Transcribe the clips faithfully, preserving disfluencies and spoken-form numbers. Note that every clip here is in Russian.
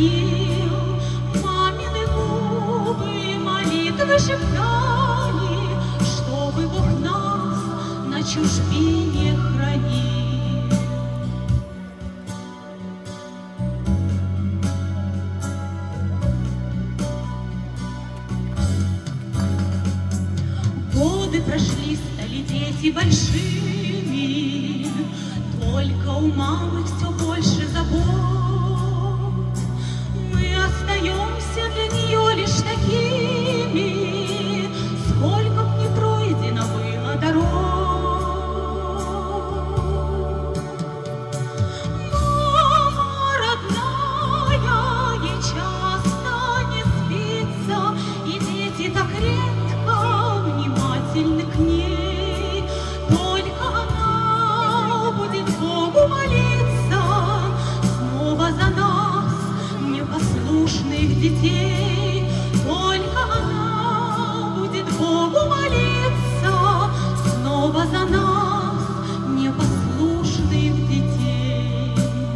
хранил. Мамины губы молитвы шептали, чтобы Бог нас на чужбине хранил. Годы прошли, стали дети большими, только у мамы все больше забот. Мы остаемся для нее лишь такими, сколько б не пройдено было дорог. Мама родная, ей часто не спится, и дети так редко внимательны к ней. Только она будет Богу молиться снова за нас, непослушных детей. Только она будет Богу молиться снова за нас, непослушных детей.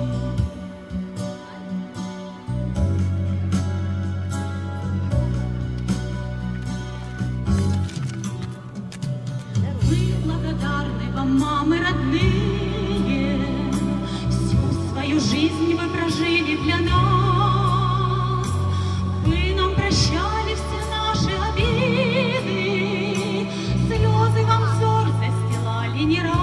Мы благодарны вам, мамы родные, всю свою жизнь вы прожили для нас. Вы нам прощали все наши обиды, слезы вам взор застилали не раз.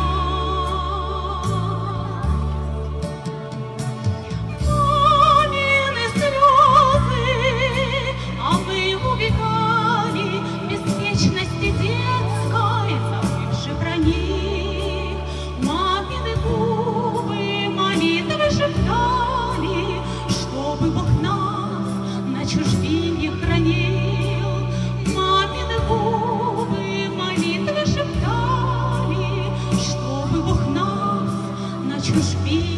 Мамины слезы, а вы убегали беспечности детской, забывши про них. Мамины губы молитвы шептали, чтобы Бог нас на чужбине хранил. Мамины губы молитвы шептали, чтобы Бог нас на чужбине